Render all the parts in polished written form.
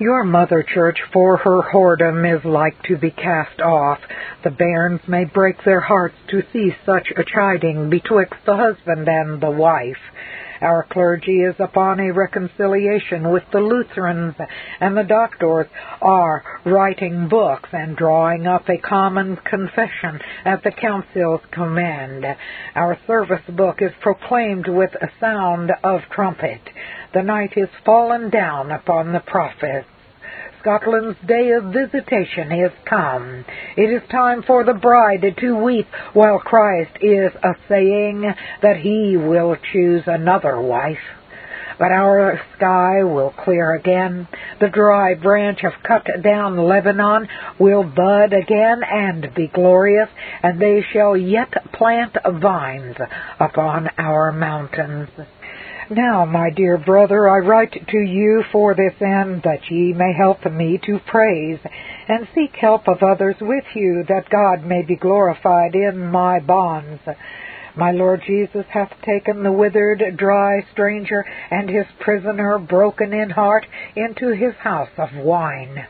Your mother church for her whoredom is like to be cast off. The bairns may break their hearts to see such a chiding betwixt the husband and the wife. Our clergy is upon a reconciliation with the Lutherans, and the doctors are writing books and drawing up a common confession at the council's command. Our service book is proclaimed with a sound of trumpet. The night is fallen down upon the prophets. Scotland's day of visitation is come. It is time for the bride to weep while Christ is a-saying that he will choose another wife. But our sky will clear again. The dry branch of cut down Lebanon will bud again and be glorious, and they shall yet plant vines upon our mountains. Now, my dear brother, I write to you for this end, that ye may help me to praise, and seek help of others with you, that God may be glorified in my bonds. My Lord Jesus hath taken the withered, dry stranger, and his prisoner, broken in heart, into his house of wine.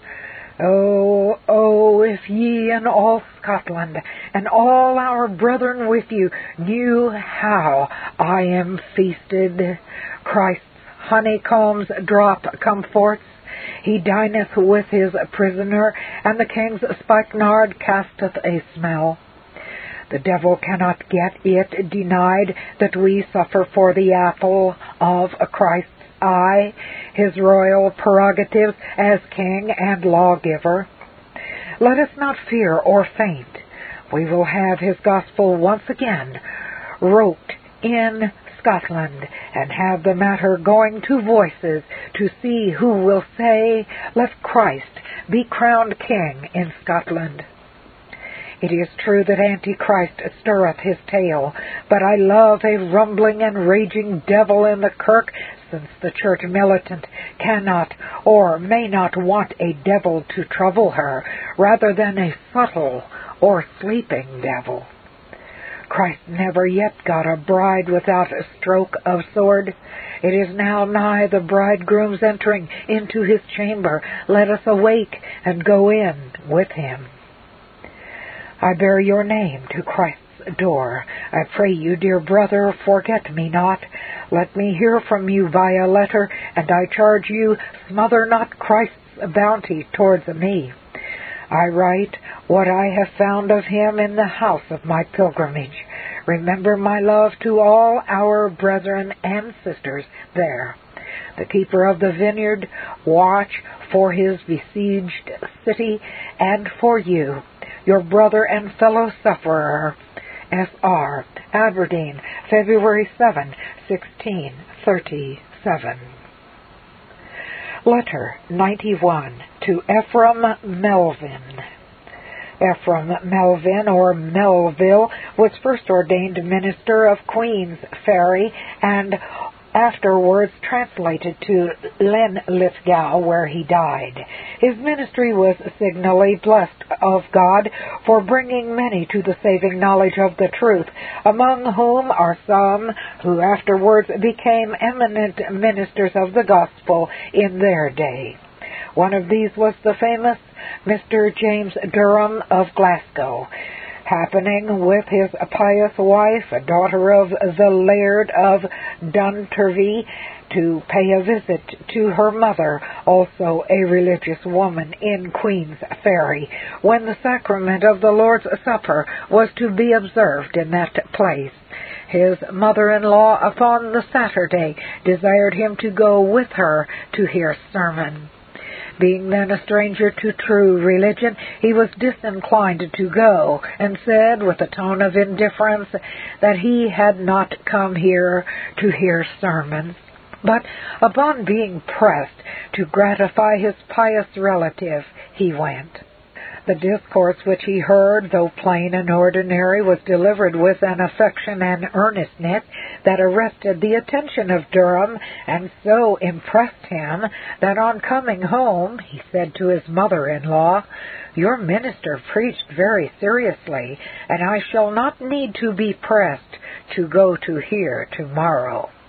Oh, oh, if ye and all Scotland, and all our brethren with you, knew how I am feasted. Christ's honeycombs drop comforts. He dineth with his prisoner, and the king's spikenard casteth a smell. The devil cannot get it denied that we suffer for the apple of Christ's eye, his royal prerogatives as king and lawgiver. Let us not fear or faint. We will have his gospel once again wrote in Scotland, and have the matter going to voices to see who will say, "Let Christ be crowned king in Scotland." It is true that Antichrist stirreth his tail, but I love a rumbling and raging devil in the kirk, since the church militant cannot or may not want a devil to trouble her, rather than a subtle or sleeping devil. Christ never yet got a bride without a stroke of sword. It is now nigh the bridegroom's entering into his chamber. Let us awake and go in with him. I bear your name to Christ's door. I pray you, dear brother, forget me not. Let me hear from you by a letter, and I charge you, smother not Christ's bounty towards me. I write what I have found of him in the house of my pilgrimage. Remember my love to all our brethren and sisters there. The keeper of the vineyard, watch for his besieged city, and for you, your brother and fellow sufferer, S.R., Aberdeen, February 7, 1637. Letter 91 to Ephraim Melvin. Ephraim Melvin, or Melville, was first ordained minister of Queen's Ferry and afterwards translated to Linlithgow, where he died. His ministry was signally blessed of God for bringing many to the saving knowledge of the truth, among whom are some who afterwards became eminent ministers of the gospel in their day. One of these was the famous Mr. James Durham of Glasgow. Happening with his pious wife, a daughter of the Laird of Dunturvie, to pay a visit to her mother, also a religious woman, in Queen's Ferry, when the sacrament of the Lord's Supper was to be observed in that place. His mother-in-law upon the Saturday desired him to go with her to hear sermon. Being then a stranger to true religion, he was disinclined to go, and said with a tone of indifference that he had not come here to hear sermons. But upon being pressed to gratify his pious relative, he went. The discourse which he heard, though plain and ordinary, was delivered with an affection and earnestness that arrested the attention of Durham, and so impressed him that on coming home he said to his mother-in-law, "Your minister preached very seriously, and I shall not need to be pressed to go to hear tomorrow."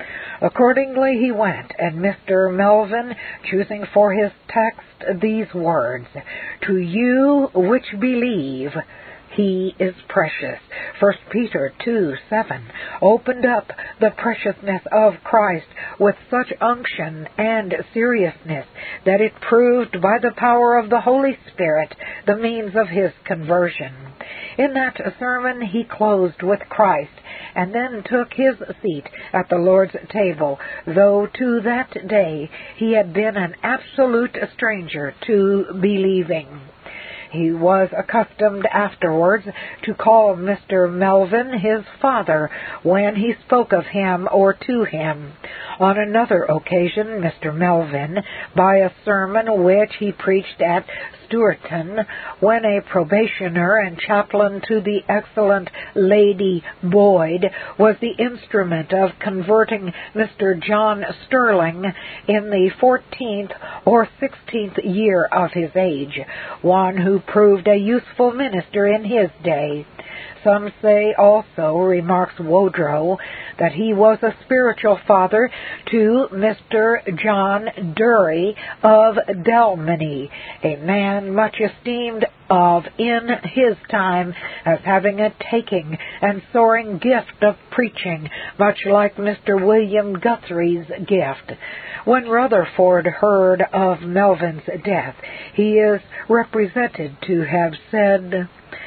Accordingly he went, and Mr. Melvin, choosing for his text these words, "To you which believe, He is precious." 1 Peter 2:7 opened up the preciousness of Christ with such unction and seriousness that it proved by the power of the Holy Spirit the means of his conversion. In that sermon he closed with Christ, and then took his seat at the Lord's table, though to that day he had been an absolute stranger to believing. He was accustomed afterwards to call Mr. Melvin his father when he spoke of him or to him. On another occasion, Mr. Melvin, by a sermon which he preached at Stewarton, when a probationer and chaplain to the excellent Lady Boyd, was the instrument of converting Mr. John Sterling in the 14th or 16th year of his age, one who proved a useful minister in his day. Some say also, remarks Wodrow, that he was a spiritual father to Mr. John Dury of Dalmeny, a man much esteemed of in his time as having a taking and soaring gift of preaching, much like Mr. William Guthrie's gift. When Rutherford heard of Melvin's death, he is represented to have said,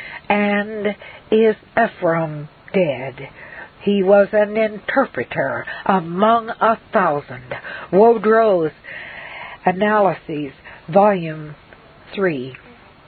"And is Ephraim dead? He was an interpreter among 1,000. Wodrow's Analyses, Volume 3.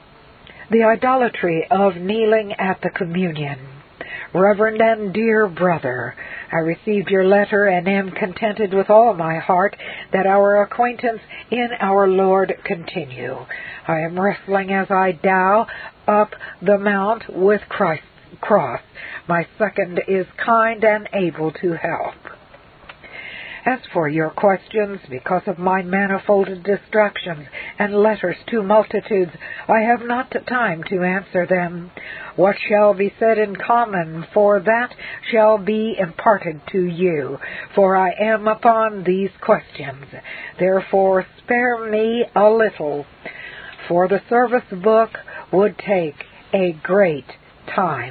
The idolatry of kneeling at the communion. Reverend and dear brother, I received your letter and am contented with all my heart that our acquaintance in our Lord continue. I am wrestling as I dow up the mount with Christ's cross. My second is kind and able to help. As for your questions, because of my manifold distractions and letters to multitudes, I have not time to answer them. What shall be said in common for that shall be imparted to you, for I am upon these questions. Therefore spare me a little, for the service book would take a great time.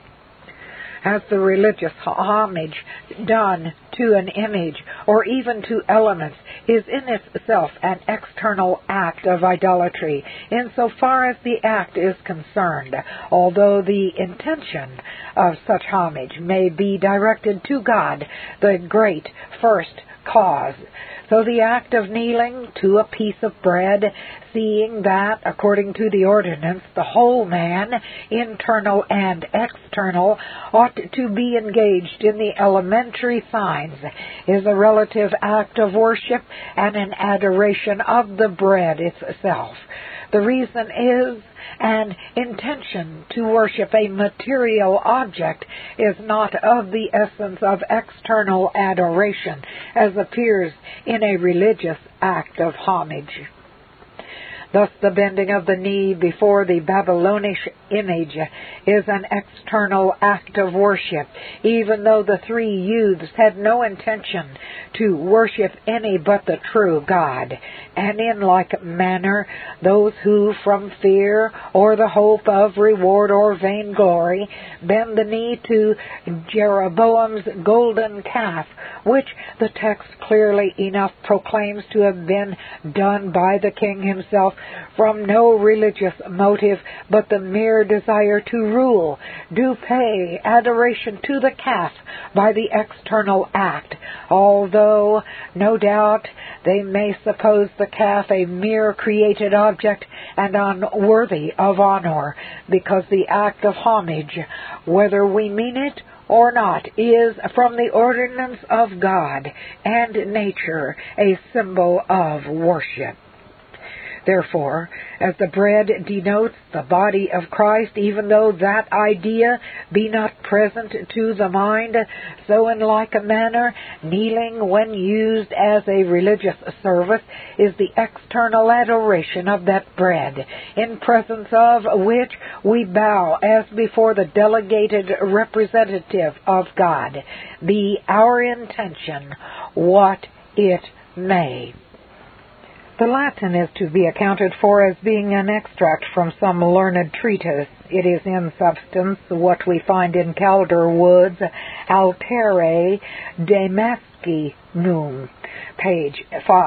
As the religious homage done to an image or even to elements is in itself an external act of idolatry, insofar as the act is concerned, although the intention of such homage may be directed to God, the great first cause. So the act of kneeling to a piece of bread, seeing that, according to the ordinance, the whole man, internal and external, ought to be engaged in the elementary signs, is a relative act of worship and an adoration of the bread itself. The reason is an intention to worship a material object is not of the essence of external adoration, as appears in a religious act of homage. Thus the bending of the knee before the Babylonish image is an external act of worship, even though the three youths had no intention to worship any but the true God. And in like manner, those who from fear or the hope of reward or vainglory bend the knee to Jeroboam's golden calf, which the text clearly enough proclaims to have been done by the king himself from no religious motive but the mere desire to rule, do pay adoration to the calf by the external act, although no doubt they may suppose the calf a mere created object and unworthy of honor, because the act of homage, whether we mean it or not, is from the ordinance of God and nature a symbol of worship. Therefore, as the bread denotes the body of Christ, even though that idea be not present to the mind, so in like a manner, kneeling when used as a religious service is the external adoration of that bread, in presence of which we bow as before the delegated representative of God, be our intention what it may. The Latin is to be accounted for as being an extract from some learned treatise. It is in substance what we find in Calderwood's Altere Damascenum, page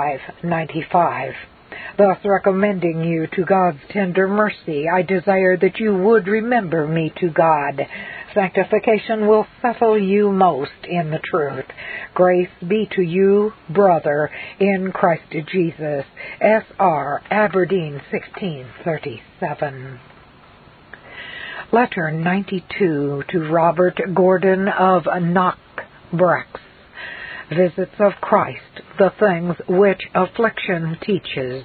595. Thus recommending you to God's tender mercy, I desire that you would remember me to God. Sanctification will settle you most in the truth. Grace be to you, brother, in Christ Jesus. S.R. Aberdeen, 1637. Letter 92 to Robert Gordon of Knockbrax. Visits of Christ, the things which affliction teaches.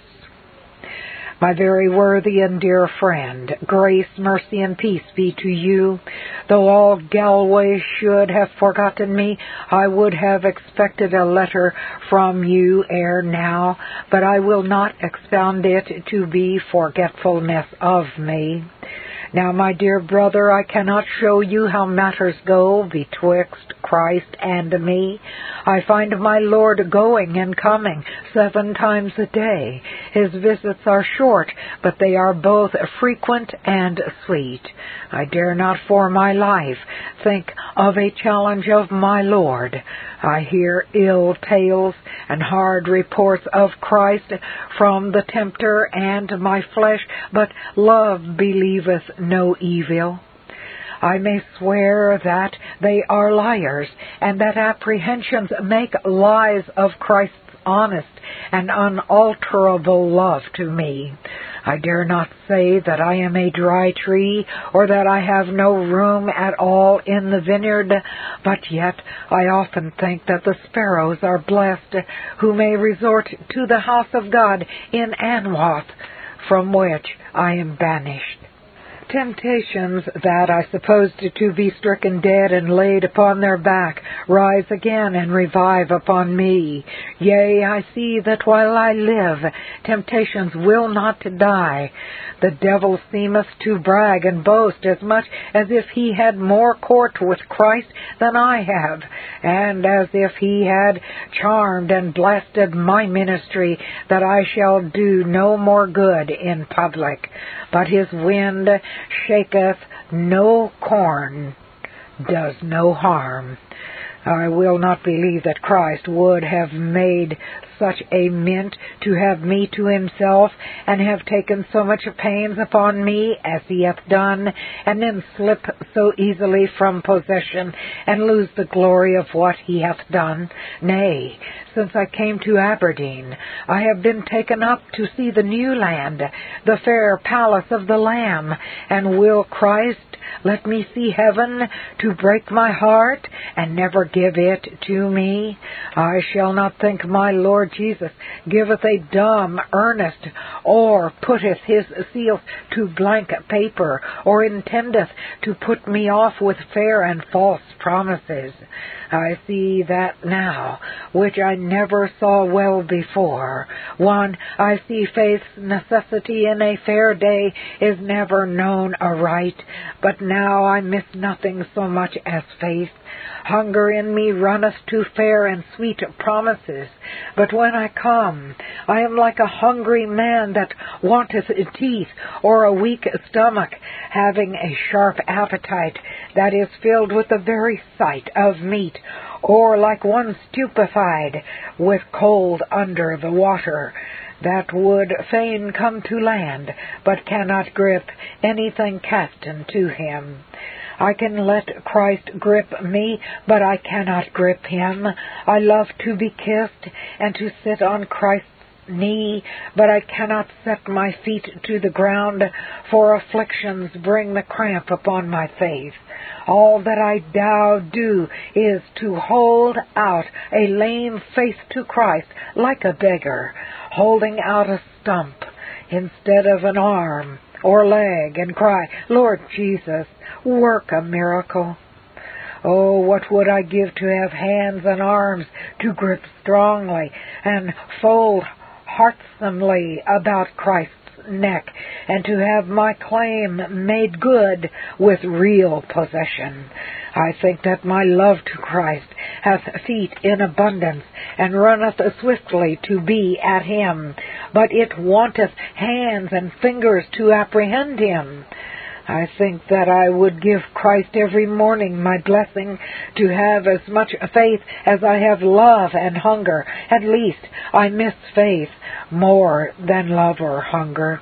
My very worthy and dear friend, grace, mercy, and peace be to you. Though all Galway should have forgotten me, I would have expected a letter from you ere now, but I will not expound it to be forgetfulness of me. Now, my dear brother, I cannot show you how matters go betwixt Christ and me. I find my Lord going and coming 7 times a day. His visits are short, but they are both frequent and sweet. I dare not for my life think of a challenge of my Lord. I hear ill tales and hard reports of Christ from the tempter and my flesh, but love believeth no evil. I may swear that they are liars, and that apprehensions make lies of Christ's honest and unalterable love to me. I dare not say that I am a dry tree, or that I have no room at all in the vineyard, but yet I often think that the sparrows are blessed who may resort to the house of God in Anwath, from which I am banished. Temptations that I supposed to be stricken dead and laid upon their back rise again and revive upon me. Yea, I see that while I live, temptations will not die. The devil seemeth to brag and boast as much as if he had more court with Christ than I have, and as if he had charmed and blessed my ministry, that I shall do no more good in public. But his wind shaketh no corn, does no harm. I will not believe that Christ would have made such a mint to have me to himself, and have taken so much pains upon me as he hath done, and then slip so easily from possession, and lose the glory of what he hath done. Nay, since I came to Aberdeen, I have been taken up to see the new land, the fair palace of the Lamb, and will Christ let me see heaven to break my heart, and never give it to me? I shall not think my Lord Jesus giveth a dumb earnest, or putteth his seals to blank paper, or intendeth to put me off with fair and false promises. I see that now, which I never saw well before. One, I see faith's necessity in a fair day is never known aright, but now I miss nothing so much as faith. Hunger in me runneth to fair and sweet promises, but when I come, I am like a hungry man that wanteth teeth, or a weak stomach, having a sharp appetite that is filled with the very sight of meat, or like one stupefied with cold under the water, that would fain come to land, but cannot grip anything cast into him. I can let Christ grip me, but I cannot grip him. I love to be kissed and to sit on Christ's knee, but I cannot set my feet to the ground, for afflictions bring the cramp upon my faith. All that I now do is to hold out a lame faith to Christ, like a beggar holding out a stump. instead of an arm or leg and cry, Lord Jesus, work a miracle. Oh, what would I give to have hands and arms to grip strongly and fold heartsomely about Christ's neck, and to have my claim made good with real possession. I think that my love to Christ hath feet in abundance, and runneth swiftly to be at him, but it wanteth hands and fingers to apprehend him. I think that I would give Christ every morning my blessing to have as much faith as I have love and hunger. At least I miss faith more than love or hunger.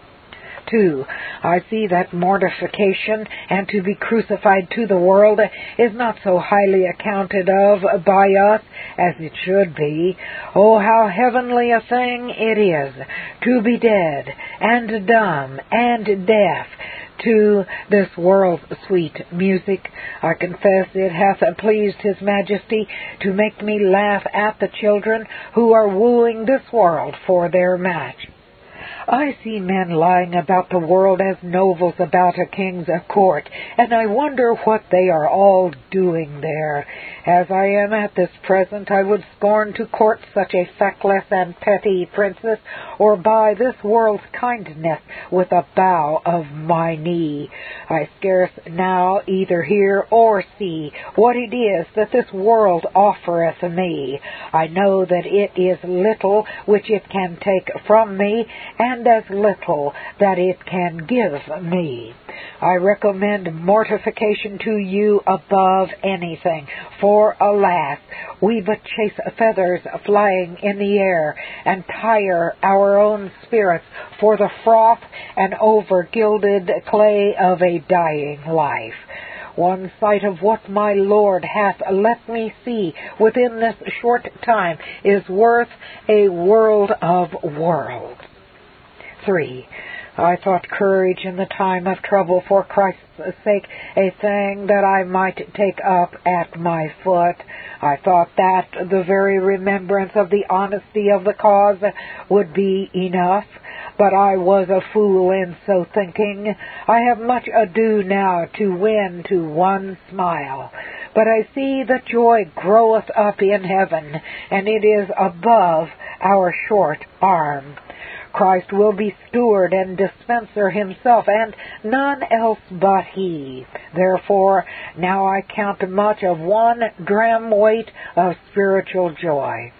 2. I see that mortification and to be crucified to the world is not so highly accounted of by us as it should be. Oh, how heavenly a thing it is to be dead and dumb and deaf to this world's sweet music. I confess it hath pleased His Majesty to make me laugh at the children who are wooing this world for their match. I see men lying about the world as nobles about a king's court, and I wonder what they are all doing there. As I am at this present, I would scorn to court such a feckless and petty princess, or buy this world's kindness with a bow of my knee. I scarce now either hear or see what it is that this world offereth me. I know that it is little which it can take from me, and as little that it can give me. I recommend mortification to you above anything, for alas, we but chase feathers flying in the air, and tire our own spirits for the froth and over-gilded clay of a dying life. One sight of what my Lord hath let me see within this short time is worth a world of worlds. 3. I thought courage in the time of trouble for Christ's sake a thing that I might take up at my foot. I thought that the very remembrance of the honesty of the cause would be enough, but I was a fool in so thinking. I have much ado now to win to one smile, but I see that joy groweth up in heaven, and it is above our short arm. Christ will be steward and dispenser himself, and none else but he. Therefore, now I count much of 1 dram weight of spiritual joy.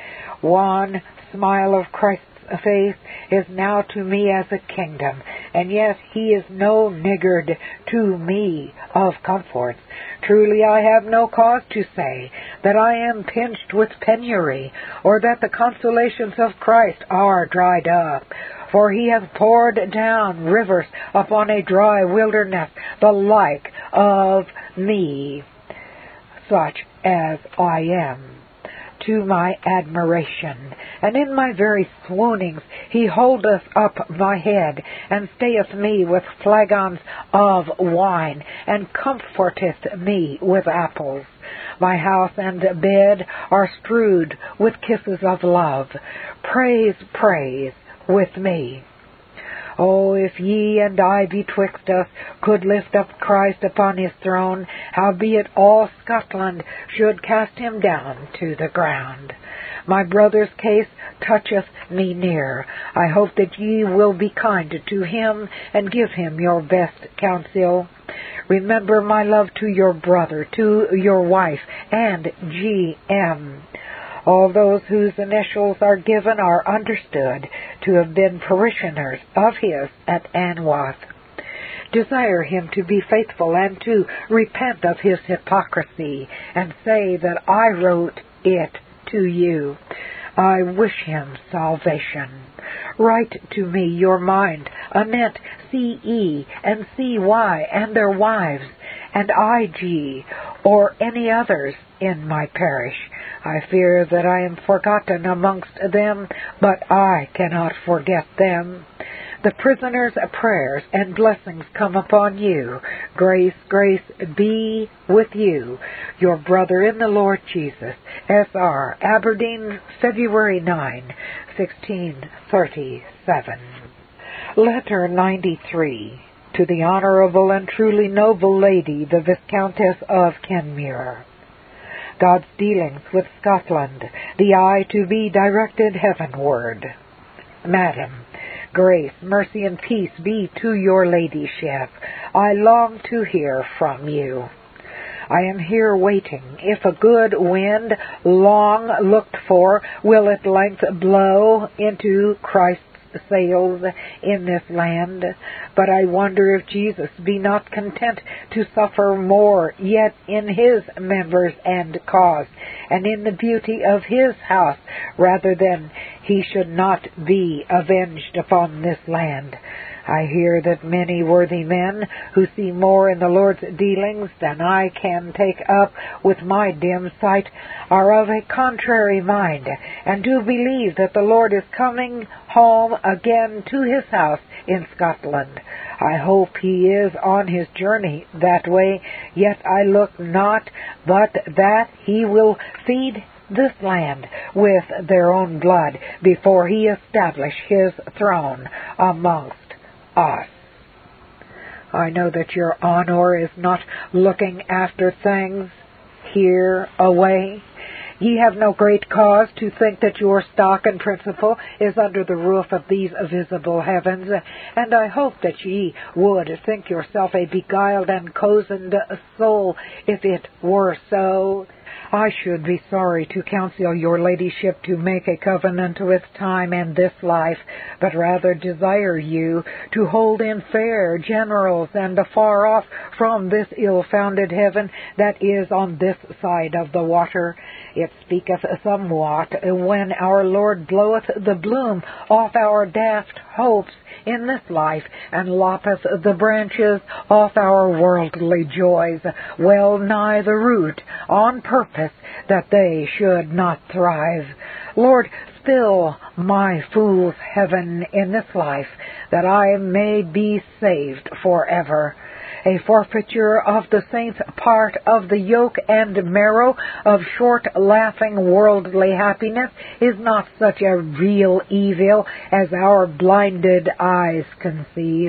One smile of Christ's face is now to me as a kingdom, and yet he is no niggard to me of comforts. Truly I have no cause to say that I am pinched with penury, or that the consolations of Christ are dried up. For he hath poured down rivers upon a dry wilderness, the like of me, such as I am, to my admiration. And in my very swoonings he holdeth up my head, and stayeth me with flagons of wine, and comforteth me with apples. My house and bed are strewed with kisses of love. Praise, praise with me. Oh, if ye and I betwixt us could lift up Christ upon his throne, howbeit all Scotland should cast him down to the ground. My brother's case toucheth me near. I hope that ye will be kind to him, and give him your best counsel. Remember my love to your brother, to your wife, and G.M. All those whose initials are given are understood to have been parishioners of his at Anwath. Desire him to be faithful and to repent of his hypocrisy, and say that I wrote it to you. I wish him salvation. Write to me your mind, anent C.E. and C.Y. and their wives, and I.G., or any others in my parish. I fear that I am forgotten amongst them, but I cannot forget them. The prisoner's prayers and blessings come upon you. Grace, grace be with you. Your brother in the Lord Jesus, S.R., Aberdeen, February 9, 1637. Letter 93. To the Honorable and truly noble Lady, the Viscountess of Kenmure. God's dealings with Scotland, the eye to be directed heavenward. Madam, grace, mercy, and peace be to your ladyship. I long to hear from you. I am here waiting. If a good wind, long looked for, will at length blow into Christ's sails in this land. But I wonder if Jesus be not content to suffer more yet in his members and cause, and in the beauty of his house, rather than he should not be avenged upon this land. I hear that many worthy men, who see more in the Lord's dealings than I can take up with my dim sight, are of a contrary mind, and do believe that the Lord is coming home again to his house in Scotland. I hope he is on his journey that way, yet I look not but that he will feed this land with their own blood before he establish his throne amongst us. I know that your honor is not looking after things here away. Ye have no great cause to think that your stock and principle is under the roof of these visible heavens, and I hope that ye would think yourself a beguiled and cozened soul if it were so. I should be sorry to counsel your ladyship to make a covenant with time and this life, but rather desire you to hold in fair generals and afar off from this ill-founded heaven that is on this side of the water. It speaketh somewhat when our Lord bloweth the bloom off our daft hopes in this life, and loppeth the branches off our worldly joys, well nigh the root, on purpose that they should not thrive. Lord, fill my fool's heaven in this life, that I may be saved forever. A forfeiture of the saints' part of the yoke and marrow of short, laughing, worldly happiness is not such a real evil as our blinded eyes conceive.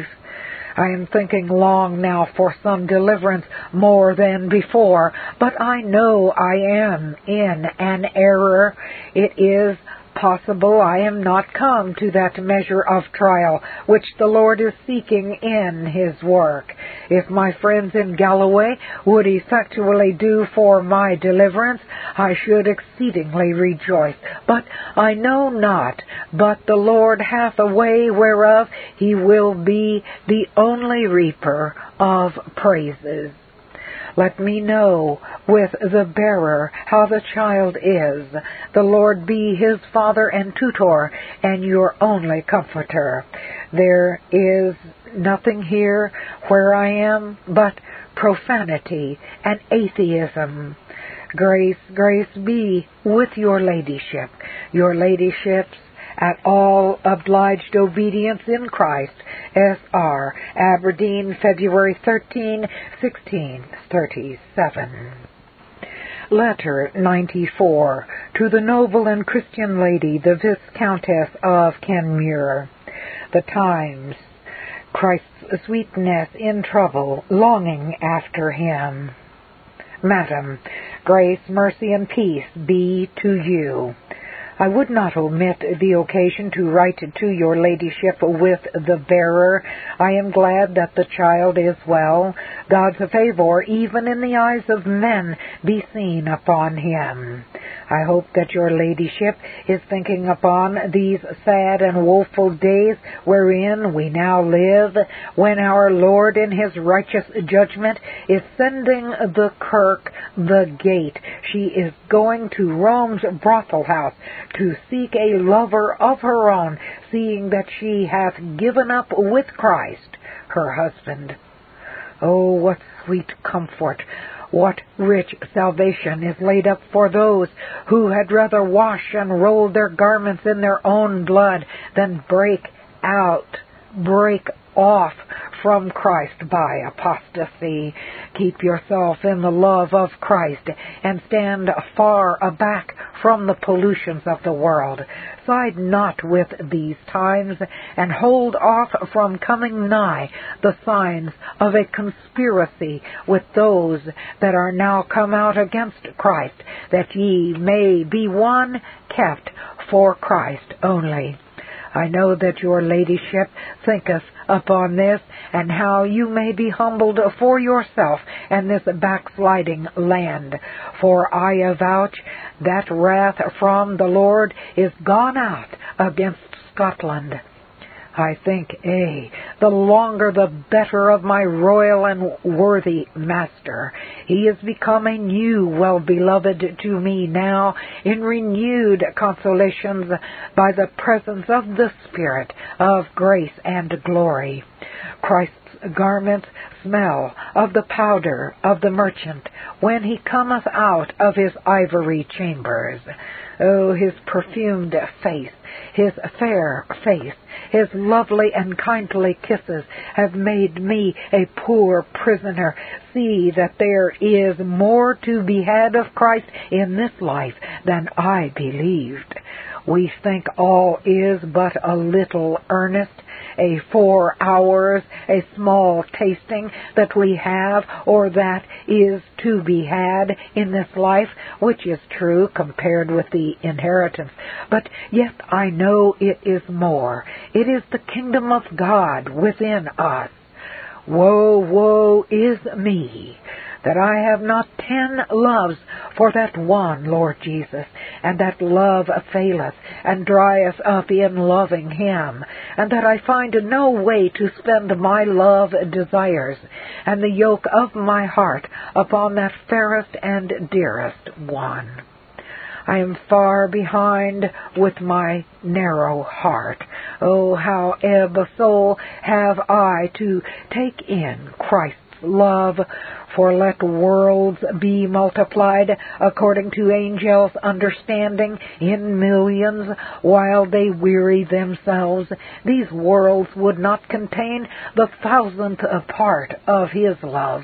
I am thinking long now for some deliverance more than before, but I know I am in an error. It is possible I am not come to that measure of trial which the Lord is seeking in his work. If my friends in Galloway would effectually do for my deliverance, I should exceedingly rejoice. But I know not but the Lord hath a way whereof he will be the only reaper of praises. Let me know with the bearer how the child is. The Lord be his father and tutor, and your only comforter. There is nothing here where I am but profanity and atheism. Grace, grace be with your ladyship. Your ladyship's at all obliged obedience in Christ, S.R., Aberdeen, February 13, 1637. Letter 94. To the noble and Christian lady, the Viscountess of Kenmure. The Times. Christ's sweetness in trouble, longing after him. Madam, grace, mercy, and peace be to you. I would not omit the occasion to write to your ladyship with the bearer. I am glad that the child is well. God's favor, even in the eyes of men, be seen upon him. I hope that your ladyship is thinking upon these sad and woeful days wherein we now live, when our Lord in his righteous judgment is sending the kirk the gate. She is going to Rome's brothel house to seek a lover of her own, seeing that she hath given up with Christ, her husband. Oh, what sweet comfort, what rich salvation is laid up for those who had rather wash and roll their garments in their own blood than break out break off from Christ by apostasy. Keep yourself in the love of Christ and stand far aback from the pollutions of the world. Side not with these times, and hold off from coming nigh the signs of a conspiracy with those that are now come out against Christ, that ye may be one kept for Christ only. I know that your ladyship thinketh upon this, and how you may be humbled for yourself and this backsliding land. For I avouch that wrath from the Lord is gone out against Scotland. I think, the longer the better of my royal and worthy master. He is become a new well-beloved to me now, in renewed consolations by the presence of the Spirit of grace and glory. Christ's garments smell of the powder of the merchant when he cometh out of his ivory chambers. Oh, his perfumed face, his fair face, his lovely and kindly kisses have made me a poor prisoner see that there is more to be had of Christ in this life than I believed. We think all is but a little earnest, a 4 hours, a small tasting that we have, or that is to be had in this life, which is true compared with the inheritance. But yet I know it is more. It is the kingdom of God within us. Woe, woe is me, that I have not 10 loves for that one Lord Jesus, and that love faileth and drieth up in loving Him, and that I find no way to spend my love desires and the yoke of my heart upon that fairest and dearest one. I am far behind with my narrow heart. Oh, how ebb of soul have I to take in Christ's love, for let worlds be multiplied according to angels' understanding in millions, while they weary themselves. These worlds would not contain the 1,000th part of His love.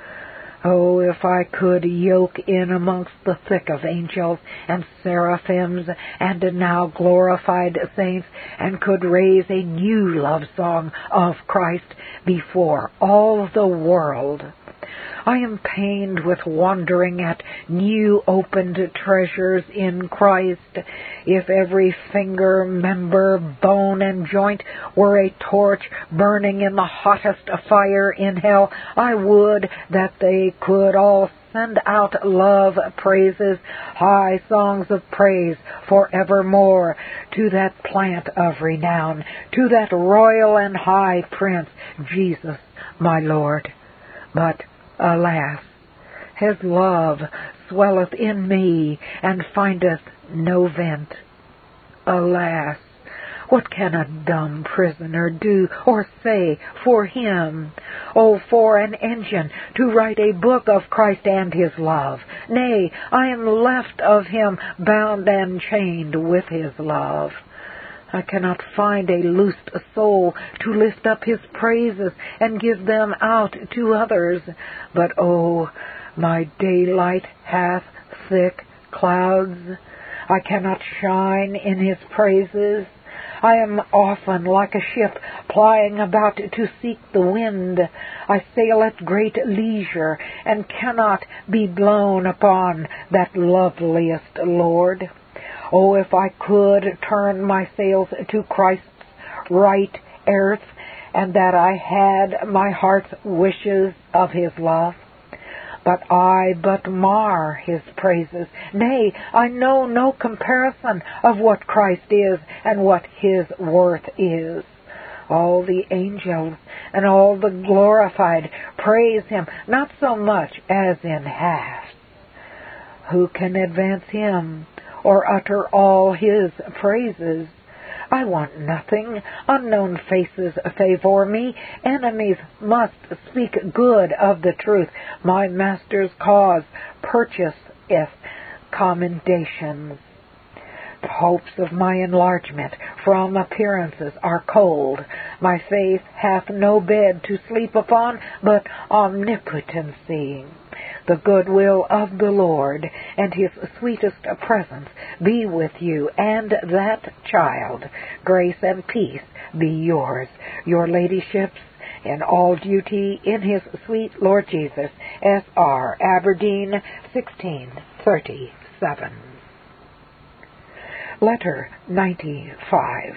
Oh, if I could yoke in amongst the thick of angels and seraphims and now glorified saints, and could raise a new love song of Christ before all the world. I am pained with wondering at new opened treasures in Christ. If every finger, member, bone, and joint were a torch burning in the hottest fire in hell, I would that they could all send out love praises, high songs of praise forevermore, to that plant of renown, to that royal and high Prince, Jesus my Lord. But alas, His love swelleth in me, and findeth no vent. Alas, what can a dumb prisoner do or say for Him? Oh, for an engine to write a book of Christ and His love! Nay, I am left of Him, bound and chained with His love. I cannot find a loosed soul to lift up His praises and give them out to others. But oh, my daylight hath thick clouds. I cannot shine in His praises. I am often like a ship plying about to seek the wind. I sail at great leisure and cannot be blown upon that loveliest Lord. Oh, if I could turn my sails to Christ's right earth, and that I had my heart's wishes of His love. But I but mar His praises. Nay, I know no comparison of what Christ is and what His worth is. All the angels and all the glorified praise Him, not so much as in half. Who can advance Him or utter all His praises? I want nothing. Unknown faces favor me. Enemies must speak good of the truth. My Master's cause purchaseth commendations. hopes of my enlargement from appearances are cold. My faith hath no bed to sleep upon, but omnipotency. The goodwill of the Lord and His sweetest presence be with you and that child. Grace and peace be yours. Your ladyships, in all duty, in His sweet Lord Jesus, S.R. Aberdeen, 1637. Letter 95.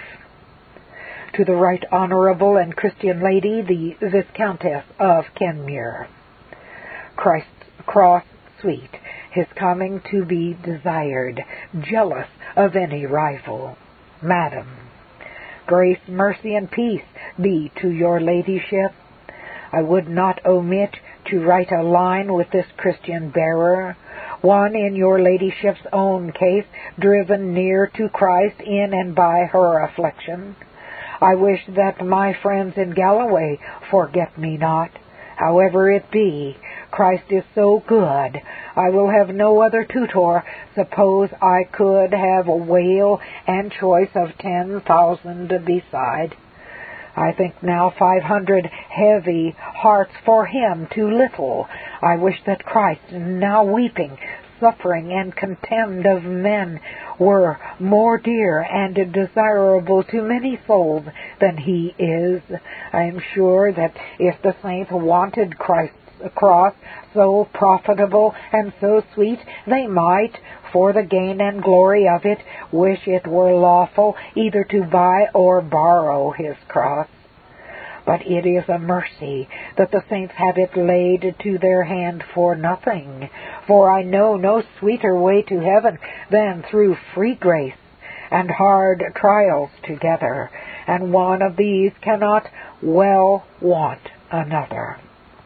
To the Right Honorable and Christian Lady, the Viscountess of Kenmure. Christ's cross sweet, His coming to be desired, jealous of any rival. Madam, grace, mercy, and peace be to your ladyship. I would not omit to write a line with this Christian bearer, one in your ladyship's own case, driven near to Christ in and by her affliction. I wish that my friends in Galloway forget me not. However it be, Christ is so good, I will have no other tutor. Suppose I could have a whale and choice of 10,000 beside. I think now 500 heavy hearts for him too little. I wish that Christ, now weeping, suffering, and contemned of men, were more dear and desirable to many souls than He is. I am sure that if the saints wanted Christ's cross so profitable and so sweet, they might, for the gain and glory of it, wish it were lawful either to buy or borrow His cross. But it is a mercy that the saints have it laid to their hand for nothing. For I know no sweeter way to heaven than through free grace and hard trials together, and one of these cannot well want another.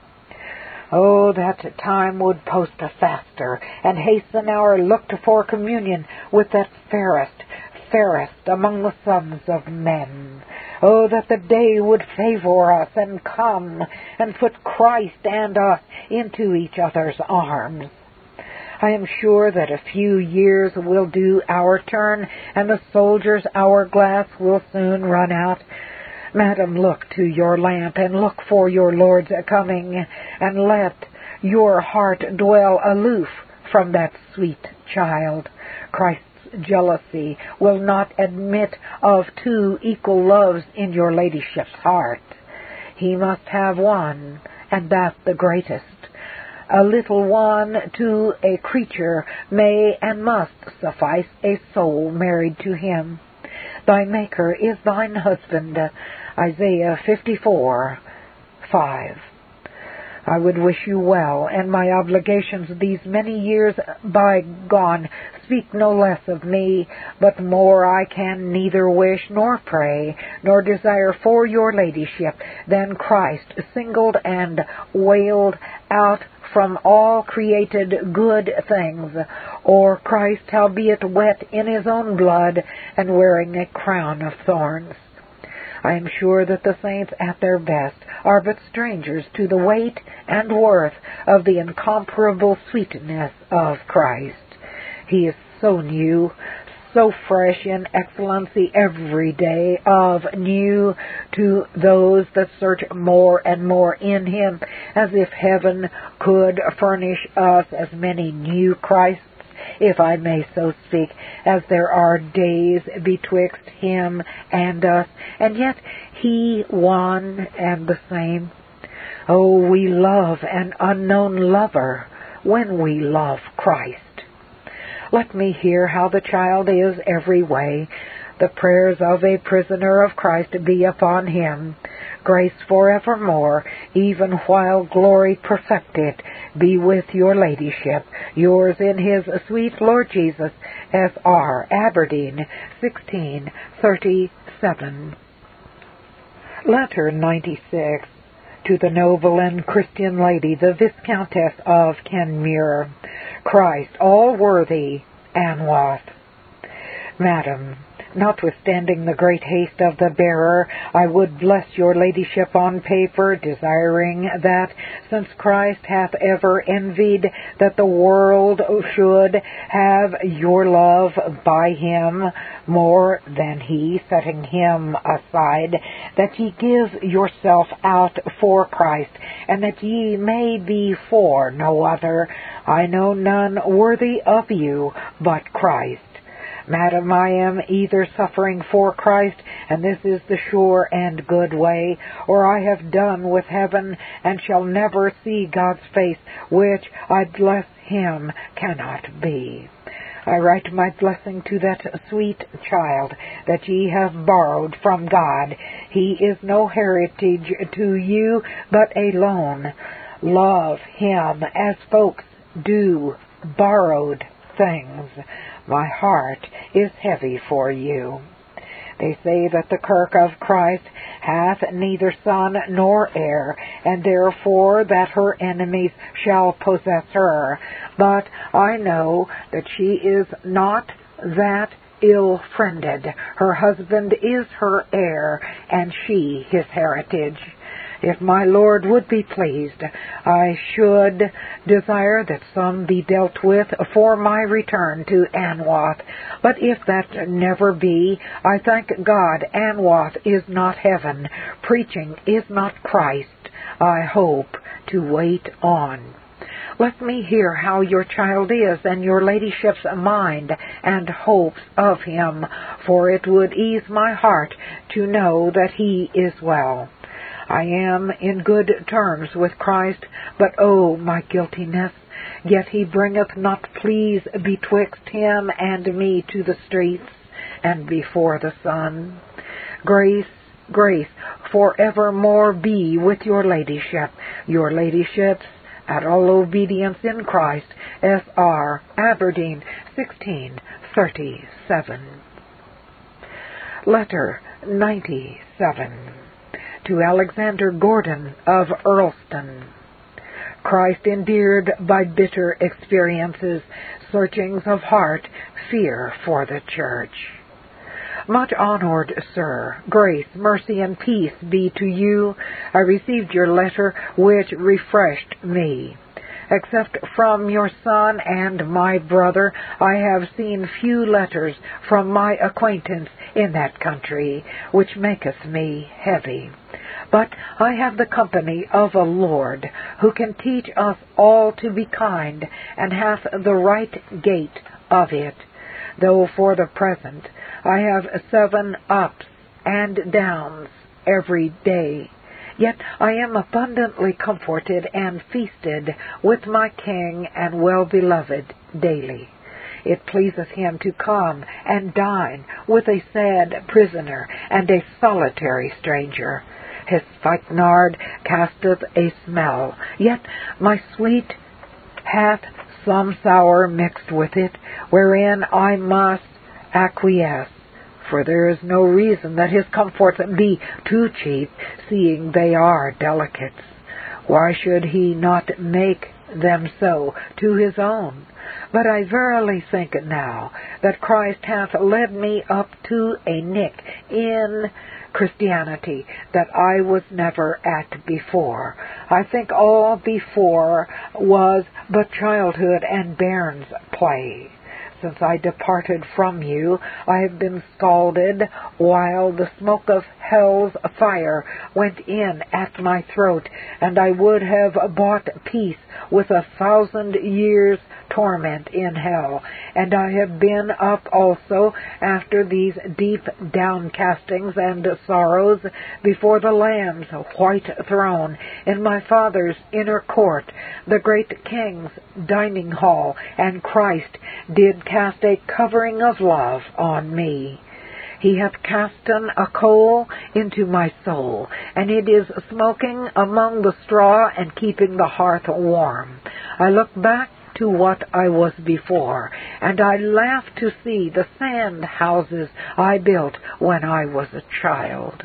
Oh, that time would post a faster, and hasten our looked-for communion with that fairest among the sons of men. Oh, that the day would favor us and come and put Christ and us into each other's arms. I am sure that a few years will do our turn, and the soldier's hourglass will soon run out. Madam, look to your lamp, and look for your Lord's coming, and let your heart dwell aloof from that sweet child. Christ's jealousy will not admit of two equal loves in your ladyship's heart. He must have one, and that the greatest. A little one to a creature may and must suffice a soul married to Him. Thy Maker is thine husband. Isaiah 54:5. I would wish you well, and my obligations these many years bygone speak no less of me, but more I can neither wish nor pray, nor desire for your ladyship, than Christ singled and wailed out from all created good things, or Christ howbeit wet in His own blood, and wearing a crown of thorns. I am sure that the saints at their best are but strangers to the weight and worth of the incomparable sweetness of Christ. He is so new, so fresh in excellency every day of new to those that search more and more in Him, as if heaven could furnish us as many new Christs, if I may so speak, as there are days betwixt Him and us, and yet He one and the same. Oh, we love an unknown lover when we love Christ. Let me hear how the child is every way. The prayers of a prisoner of Christ be upon him. Grace forevermore, even while glory perfected, be with your ladyship. Yours in His sweet Lord Jesus, S.R. Aberdeen, 1637. Letter 96. To the noble and Christian lady, the Viscountess of Kenmure. Christ, all worthy, Anwath. Madam, Notwithstanding the great haste of the bearer, I would bless your ladyship on paper, desiring that, since Christ hath ever envied that the world should have your love by him more than he, setting him aside, that ye give yourself out for Christ, and that ye may be for no other. I know none worthy of you but Christ. Madam, I am either suffering for Christ, and this is the sure and good way, or I have done with heaven, and shall never see God's face, which, I bless him, cannot be. I write my blessing to that sweet child that ye have borrowed from God. He is no heritage to you, but a loan. Love him as folks do borrowed things. My heart is heavy for you. They say that the kirk of Christ hath neither son nor heir, and therefore that her enemies shall possess her. But I know that she is not that ill-friended. Her husband is her heir, and she his heritage. If my Lord would be pleased, I should desire that some be dealt with for my return to Anwath. But if that never be, I thank God Anwath is not heaven, preaching is not Christ. I hope to wait on. Let me hear how your child is, and your ladyship's mind and hopes of him, for it would ease my heart to know that he is well. I am in good terms with Christ, but oh, my guiltiness! Yet he bringeth not pleas betwixt him and me to the streets, and before the sun. Grace, grace, forevermore be with your ladyship. Your ladyship's at all obedience in Christ, S.R. Aberdeen, 1637. Letter 97. To Alexander Gordon of Earlston. Christ endeared by bitter experiences, searchings of heart, fear for the Church. Much honored Sir, grace, mercy, and peace be to you. I received your letter, which refreshed me. Except from your son and my brother, I have seen few letters from my acquaintance in that country, which maketh me heavy. But I have the company of a Lord, who can teach us all to be kind, and hath the right gait of it. Though for the present I have 7 ups and downs every day, yet I am abundantly comforted and feasted with my King and well-beloved daily. It pleaseth him to come and dine with a sad prisoner and a solitary stranger. His spikenard casteth a smell, yet my sweet hath some sour mixed with it, wherein I must acquiesce. For there is no reason that his comforts be too cheap, seeing they are delicates. Why should he not make them so to his own? But I verily think now that Christ hath led me up to a nick in Christianity that I was never at before. I think all before was but childhood and bairn's play. Since I departed from you, I have been scalded, while the smoke of hell's fire went in at my throat, and I would have bought peace with 1,000 years' torment in hell. And I have been up also after these deep downcastings and sorrows before the Lamb's white throne, in my Father's inner court, the great King's dining hall, and Christ did cast a covering of love on me. He hath casten a coal into my soul, and it is smoking among the straw and keeping the hearth warm. I look back to what I was before, and I laugh to see the sand houses I built when I was a child.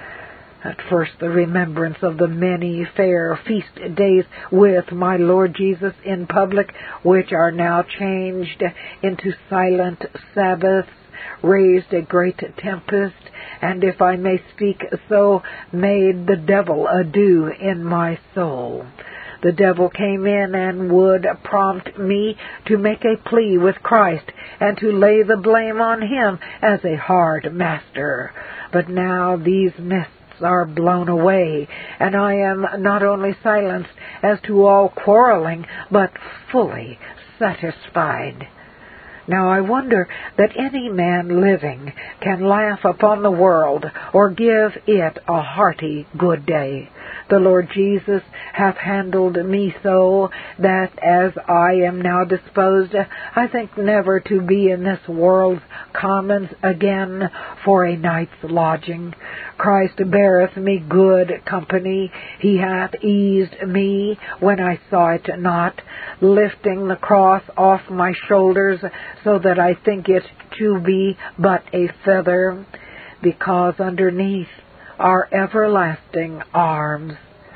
At first the remembrance of the many fair feast days with my Lord Jesus in public, which are now changed into silent Sabbaths, raised a great tempest, and if I may speak so, made the devil ado in my soul. The devil came in and would prompt me to make a plea with Christ and to lay the blame on him as a hard master. But now these mists are blown away, and I am not only silenced as to all quarreling, but fully satisfied. Now I wonder that any man living can laugh upon the world or give it a hearty good day. The Lord Jesus hath handled me so that as I am now disposed, I think never to be in this world's commons again for a night's lodging. Christ beareth me good company. He hath eased me when I saw it not, lifting the cross off my shoulders, so that I think it to be but a feather, because underneath are everlasting arms.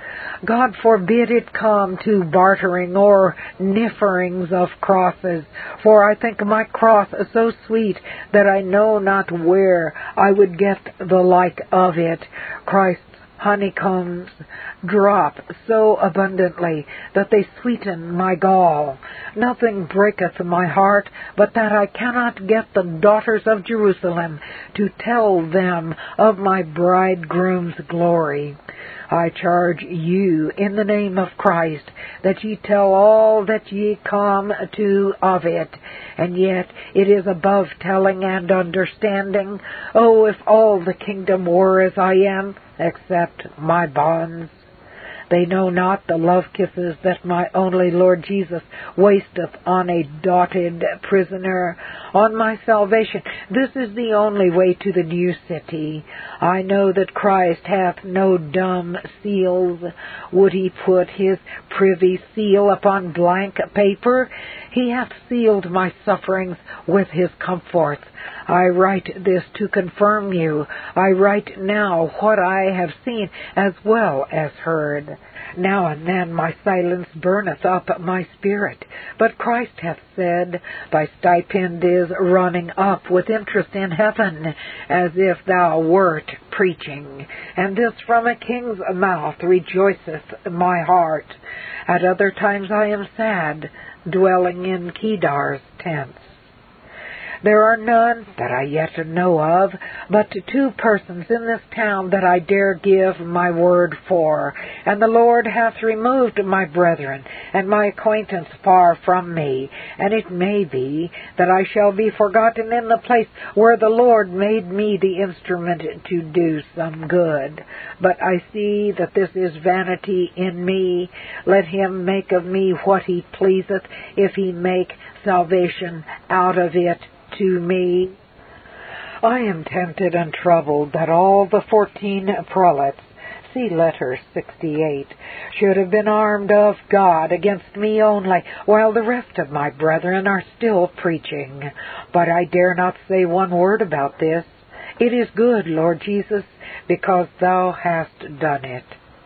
God forbid it come to bartering or nifferings of crosses, for I think my cross so sweet that I know not where I would get the like of it. Christ's honeycombs drop so abundantly that they sweeten my gall. Nothing breaketh my heart but that I cannot get the daughters of Jerusalem to tell them of my bridegroom's glory. I charge you in the name of Christ that ye tell all that ye come to of it, and yet it is above telling and understanding. Oh, if all the kingdom were as I am, except my bonds. They know not the love kisses that my only Lord Jesus wasteth on a doted prisoner. On my salvation, this is the only way to the new city. I know that Christ hath no dumb seals. Would he put his privy seal upon blank paper? He hath sealed my sufferings with his comforts. I write this to confirm you. I write now what I have seen as well as heard. Now and then my silence burneth up my spirit, but Christ hath said, Thy stipend is running up with interest in heaven, as if thou wert preaching. And this from a king's mouth rejoiceth my heart. At other times I am sad, dwelling in Kedar's tents. There are none that I yet know of, but 2 persons in this town that I dare give my word for. And the Lord hath removed my brethren and my acquaintance far from me. And it may be that I shall be forgotten in the place where the Lord made me the instrument to do some good. But I see that this is vanity in me. Let him make of me what he pleaseth, if he make salvation out of it to me. I am tempted and troubled that all the 14 prelates, see letter 68, should have been armed of God against me only, while the rest of my brethren are still preaching. But I dare not say one word about this. It is good, Lord Jesus, because thou hast done it.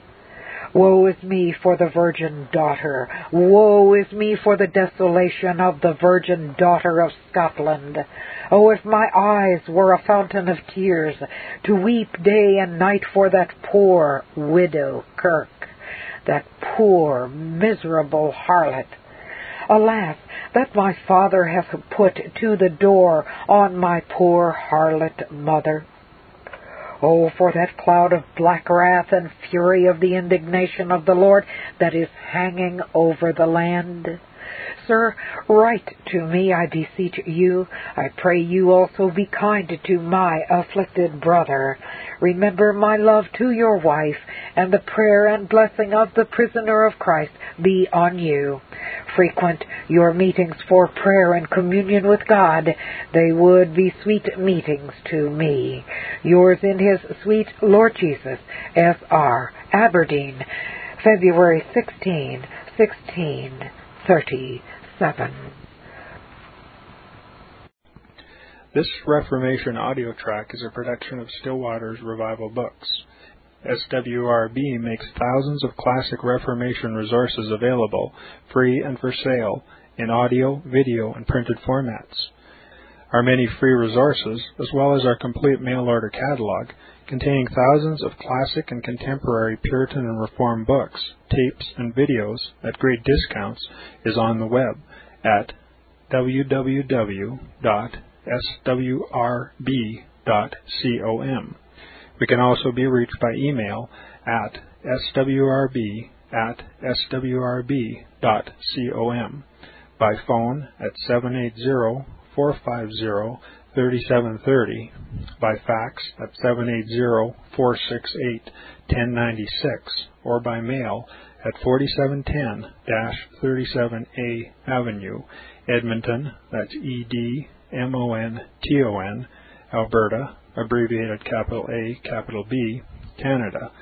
Woe is me for the virgin daughter. Woe is me for the desolation of the virgin daughter of Scotland. Oh, if my eyes were a fountain of tears, to weep day and night for that poor widow Kirk, that poor miserable harlot. Alas, that my father hath put to the door on my poor harlot mother. Oh, for that cloud of black wrath and fury of the indignation of the Lord that is hanging over the land. Sir, write to me, I beseech you. I pray you also be kind to my afflicted brother. Remember my love to your wife, and the prayer and blessing of the prisoner of Christ be on you. Frequent your meetings for prayer and communion with God. They would be sweet meetings to me. Yours in his sweet Lord Jesus, S.R. Aberdeen, February 16, 1637. This Reformation audio track is a production of Still Waters Revival Books. SWRB makes thousands of classic Reformation resources available, free and for sale, in audio, video, and printed formats. Our many free resources, as well as our complete mail-order catalog, containing thousands of classic and contemporary Puritan and Reformed books, tapes, and videos at great discounts, is on the web at www.swrb.com. We can also be reached by email at swrb@swrb.com, by phone at 780-450-3730, by fax at 780-468-1096, or by mail at 4710-37A Avenue, Edmonton, that's Edmonton, Alberta, abbreviated capital A, capital B, Canada,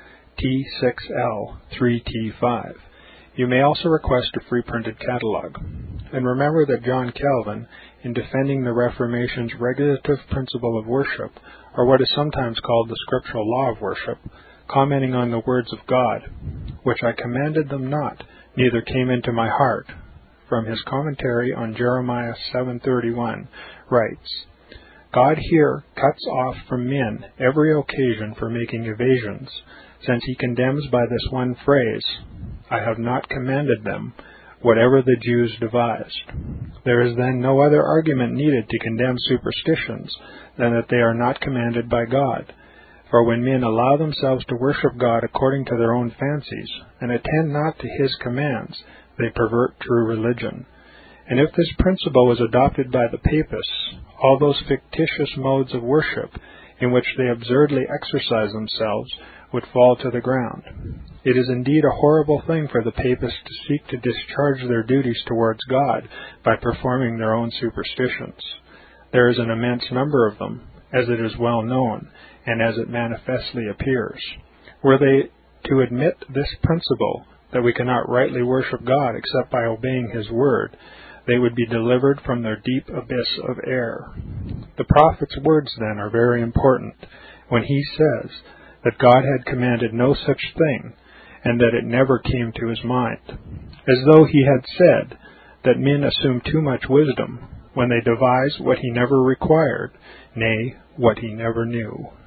T6L3T5. You may also request a free printed catalog. And remember that John Calvin, in defending the Reformation's regulative principle of worship, or what is sometimes called the scriptural law of worship, commenting on the words of God, which I commanded them not, neither came into my heart, from his commentary on Jeremiah 7:31, writes, God here cuts off from men every occasion for making evasions, since he condemns by this one phrase, I have not commanded them, whatever the Jews devised. There is then no other argument needed to condemn superstitions than that they are not commanded by God. For when men allow themselves to worship God according to their own fancies, and attend not to his commands, they pervert true religion. And if this principle was adopted by the Papists, all those fictitious modes of worship in which they absurdly exercise themselves would fall to the ground. It is indeed a horrible thing for the Papists to seek to discharge their duties towards God by performing their own superstitions. There is an immense number of them, as it is well known, and as it manifestly appears. Were they to admit this principle, that we cannot rightly worship God except by obeying his word, they would be delivered from their deep abyss of error. The prophet's words, then, are very important, when he says that God had commanded no such thing, and that it never came to his mind, as though he had said that men assume too much wisdom when they devise what he never required, nay, what he never knew.